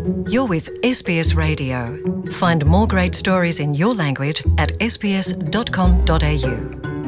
You're with SBS Radio. Find more great stories in your language at sbs.com.au.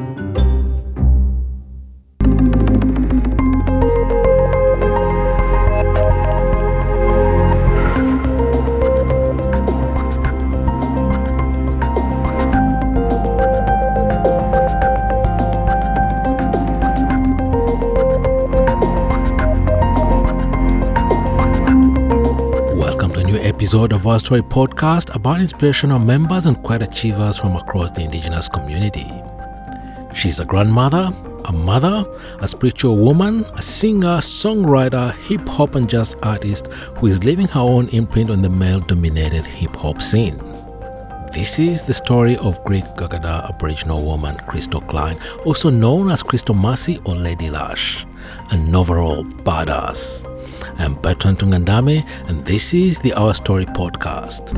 Episode of Our Story podcast about inspirational members and quiet achievers from across the Indigenous community. She's a grandmother, a mother, a spiritual woman, a singer, songwriter, hip-hop and jazz artist who is leaving her own imprint on the male-dominated hip-hop scene. This is the story of Greek Gagada Aboriginal woman Crystal Klein, also known as Crystal Mercy or Lady Lash, an overall badass. I'm Bertrand Tungandame, and this is the Our Story podcast.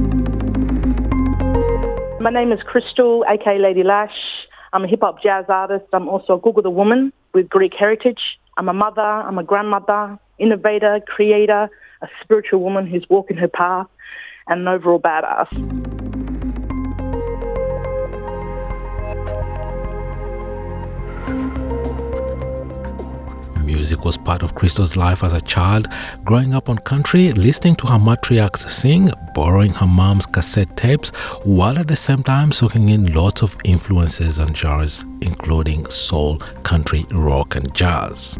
My name is Crystal, aka Lady Lash. I'm a hip-hop jazz artist. I'm also a Google the woman with Greek heritage. I'm a mother, I'm a grandmother, innovator, creator, a spiritual woman who's walking her path, and an overall badass. Music was part of Crystal's life as a child, growing up on country, listening to her matriarchs sing, borrowing her mom's cassette tapes, while at the same time soaking in lots of influences and genres, including soul, country, rock and jazz.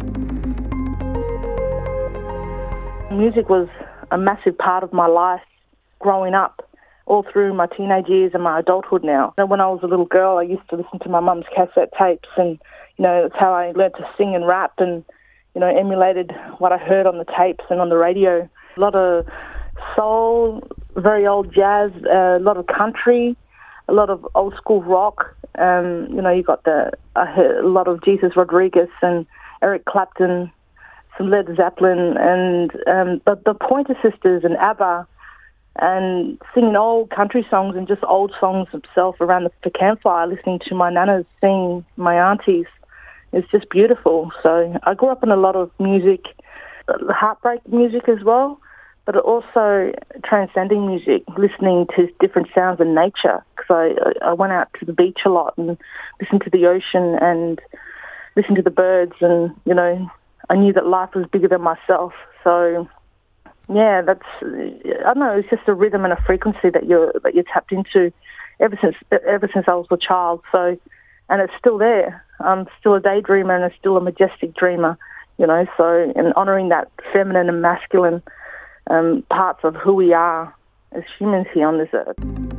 Music was a massive part of my life growing up, all through my teenage years and my adulthood now. When I was a little girl, I used to listen to my mum's cassette tapes, and that's how I learned to sing and rap and, emulated what I heard on the tapes and on the radio. A lot of soul, very old jazz, a lot of country, a lot of old school rock. You got I heard a lot of Jesus Rodriguez and Eric Clapton, some Led Zeppelin, and the Pointer Sisters and ABBA, and singing old country songs and just old songs themselves around the campfire, listening to my nanas sing, my aunties. It's just beautiful. So I grew up in a lot of music, heartbreak music as well, but also transcending music, listening to different sounds in nature. Because I went out to the beach a lot and listened to the ocean and listened to the birds, and I knew that life was bigger than myself. So yeah, I don't know. It's just a rhythm and a frequency that you're tapped into ever since I was a child. So, and it's still there. I'm still a daydreamer and I'm still a majestic dreamer, So, and honouring that feminine and masculine parts of who we are as humans here on this earth.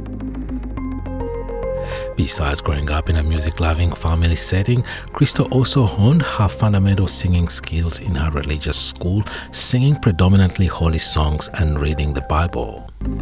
Besides growing up in a music-loving family setting, Crystal also honed her fundamental singing skills in her religious school, singing predominantly holy songs and reading the Bible.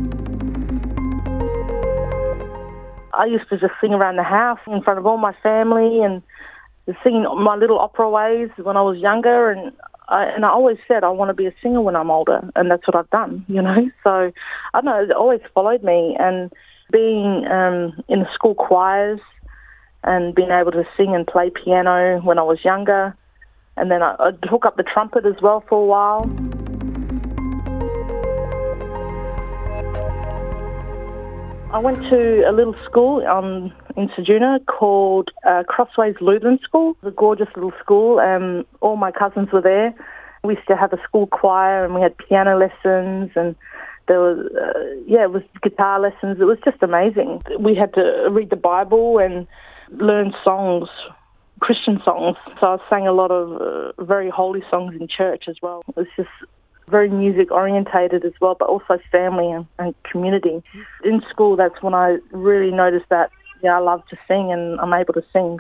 I used to just sing around the house in front of all my family and singing my little opera ways when I was younger, and I always said I want to be a singer when I'm older, and that's what I've done, So I don't know, it always followed me, and being in the school choirs and being able to sing and play piano when I was younger, and then I took up the trumpet as well for a while. I went to a little school in Ceduna called Crossways Lutheran School. It was a gorgeous little school, and all my cousins were there. We used to have a school choir, and we had piano lessons, and there was, it was guitar lessons. It was just amazing. We had to read the Bible and learn songs, Christian songs. So I sang a lot of very holy songs in church as well. It was just very music orientated as well, but also family and community. In school, that's when I really noticed that, I love to sing and I'm able to sing.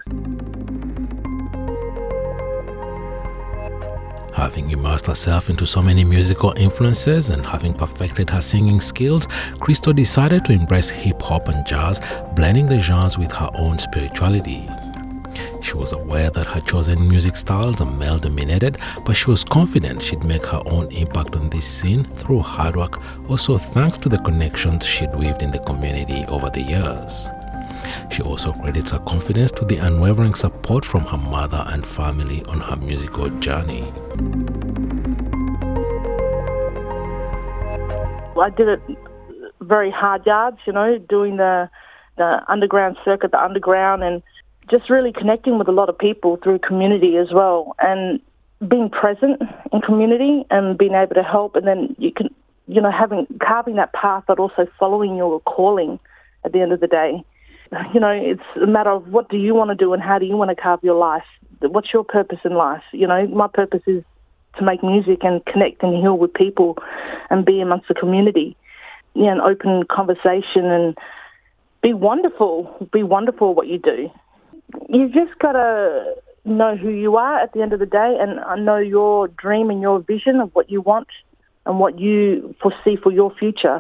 Having immersed herself into so many musical influences and having perfected her singing skills, Crystal decided to embrace hip-hop and jazz, blending the genres with her own spirituality. She was aware that her chosen music styles are male-dominated, but she was confident she'd make her own impact on this scene through hard work, also thanks to the connections she'd weaved in the community over the years. She also credits her confidence to the unwavering support from her mother and family on her musical journey. I did it very hard yards, doing the underground circuit, the underground, and just really connecting with a lot of people through community as well, and being present in community and being able to help. And then you can, carving that path, but also following your calling at the end of the day. It's a matter of what do you want to do and how do you want to carve your life? What's your purpose in life? My purpose is to make music and connect and heal with people and be amongst the community. An open conversation and be wonderful. Be wonderful at what you do. You've just got to know who you are at the end of the day and know your dream and your vision of what you want and what you foresee for your future.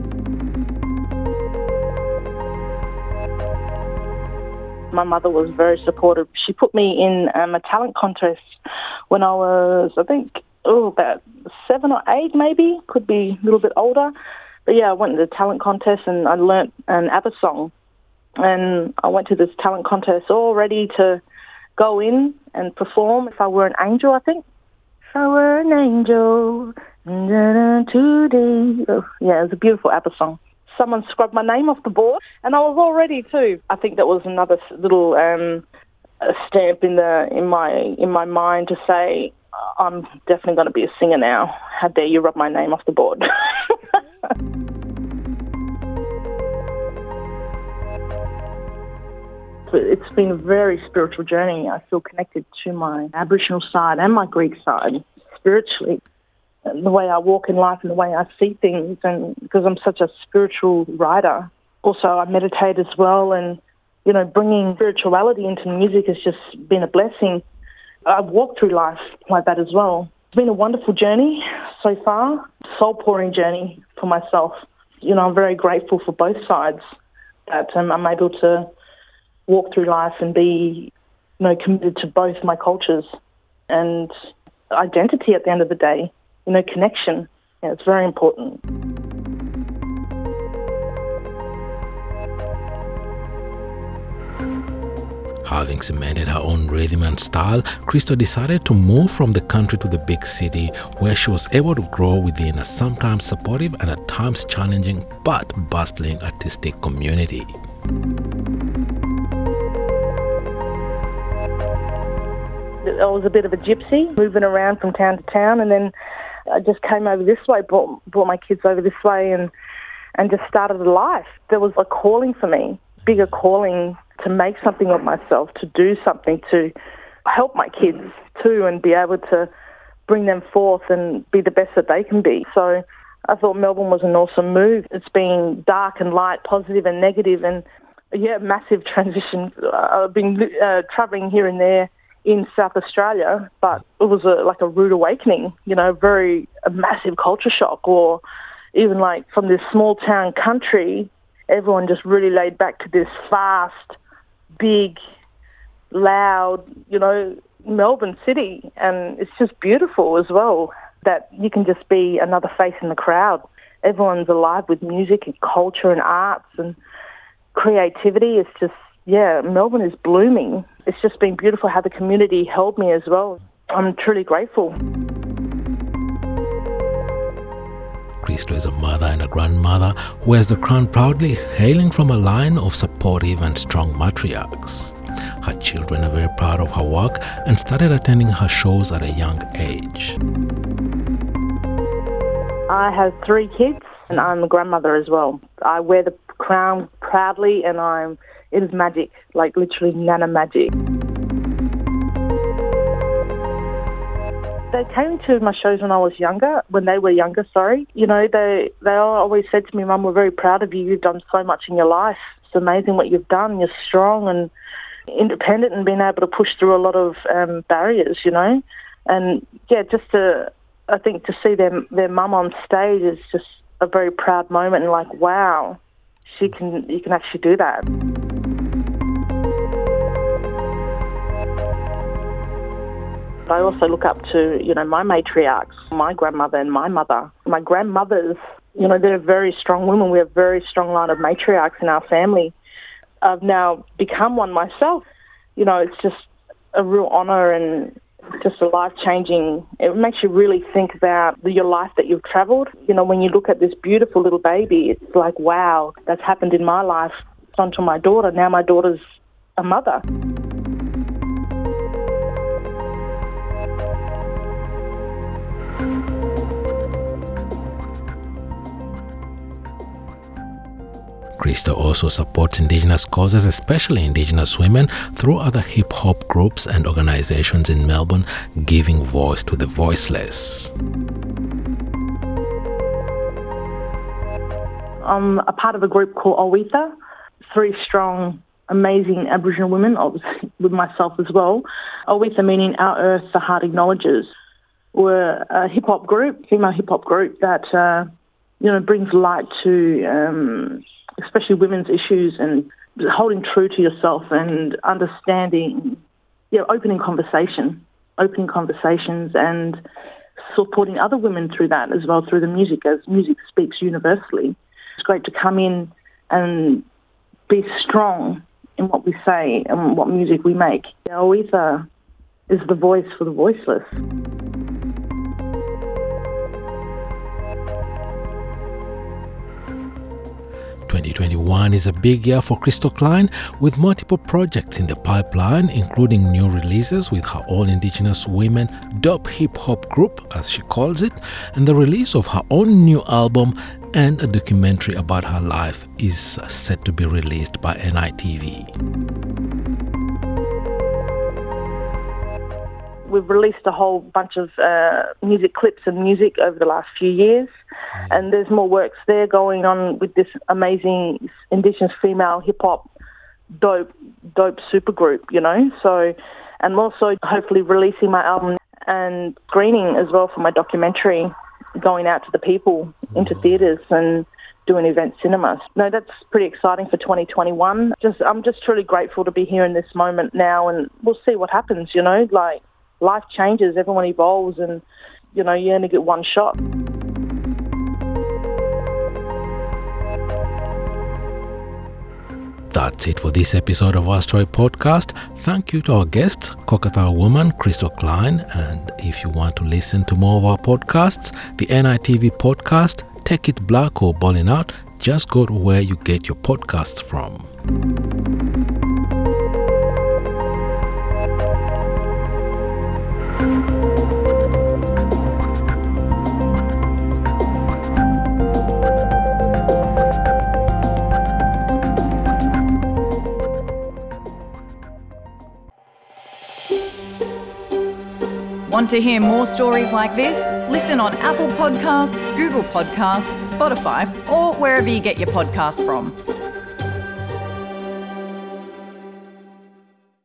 My mother was very supportive. She put me in a talent contest when I was, I think, about 7 or 8 maybe, could be a little bit older. But yeah, I went to the talent contest and I learnt an ABBA song. And I went to this talent contest all ready to go in and perform. If I Were an Angel, I think. If I were an angel, today. Oh, yeah, it was a beautiful ABBA song. Someone scrubbed my name off the board, and I was all ready too. I think that was another little stamp in my mind to say, I'm definitely going to be a singer now. How dare you rub my name off the board? It's been a very spiritual journey. I feel connected to my Aboriginal side and my Greek side spiritually. The way I walk in life and the way I see things, and because I'm such a spiritual writer. Also, I meditate as well, and, bringing spirituality into music has just been a blessing. I've walked through life like that as well. It's been a wonderful journey so far, soul-pouring journey for myself. I'm very grateful for both sides, that I'm able to walk through life and be, committed to both my cultures and identity at the end of the day. Connection. Yeah, it's very important. Having cemented her own rhythm and style, Christo decided to move from the country to the big city, where she was able to grow within a sometimes supportive and at times challenging but bustling artistic community. I was a bit of a gypsy, moving around from town to town, and then I just came over this way, brought my kids over this way and just started a life. There was a calling for me, bigger calling to make something of myself, to do something, to help my kids too and be able to bring them forth and be the best that they can be. So I thought Melbourne was an awesome move. It's been dark and light, positive and negative, and massive transition. I've been travelling here and there in South Australia, but it was like a rude awakening, a massive culture shock, or even like from this small town country, everyone just really laid back to this fast, big, loud, Melbourne city. And it's just beautiful as well that you can just be another face in the crowd. Everyone's alive with music and culture and arts and creativity. It's just, Melbourne is blooming. It's just been beautiful how the community held me as well. I'm truly grateful. Christo is a mother and a grandmother who has the crown proudly, hailing from a line of supportive and strong matriarchs. Her children are very proud of her work and started attending her shows at a young age. I have 3 kids and I'm a grandmother as well. I wear the crown proudly and it is magic, like literally nana magic. They came to my shows when they were younger. They always said to me, Mum, we're very proud of you. You've done so much in your life. It's amazing what you've done. You're strong and independent and being able to push through a lot of barriers, And I think to see their mum on stage is just a very proud moment and like, wow, you can actually do that. I also look up to, my matriarchs, my grandmother and my mother. My grandmothers, they're very strong women. We have a very strong line of matriarchs in our family. I've now become one myself. It's just a real honour and just a life-changing. It makes you really think about your life that you've travelled. You know, when you look at this beautiful little baby, it's like, wow, that's happened in my life. It's onto my daughter. Now my daughter's a mother. Christo also supports Indigenous causes, especially Indigenous women, through other hip-hop groups and organizations in Melbourne, giving voice to the voiceless. I'm a part of a group called Owitha, 3 strong, amazing Aboriginal women, obviously with myself as well. Owitha meaning Our Earth, the Heart Acknowledges. We're a hip-hop group, female hip-hop group that, brings light to especially women's issues and holding true to yourself and understanding, opening conversations and supporting other women through that as well, through the music, as music speaks universally. It's great to come in and be strong in what we say and what music we make. Owitha is the voice for the voiceless. 2021 is a big year for Christo Klein, with multiple projects in the pipeline, including new releases with her all-Indigenous women dope hip-hop group, as she calls it, and the release of her own new album, and a documentary about her life is set to be released by NITV. We've released a whole bunch of music clips and music over the last few years, and there's more works there going on with this amazing Indigenous female hip-hop dope supergroup, So, and also hopefully releasing my album and screening as well for my documentary, going out to the people into theatres and doing event cinemas. No, that's pretty exciting for 2021. I'm just truly grateful to be here in this moment now, and we'll see what happens, life changes, everyone evolves, and, you only get one shot. That's it for this episode of Our Story Podcast. Thank you to our guest, Kokatha woman Christo Klein. And if you want to listen to more of our podcasts, the NITV podcast, Take It Black or Ballin' Out, just go to where you get your podcasts from. Want to hear more stories like this? Listen on Apple Podcasts, Google Podcasts, Spotify, or wherever you get your podcasts from.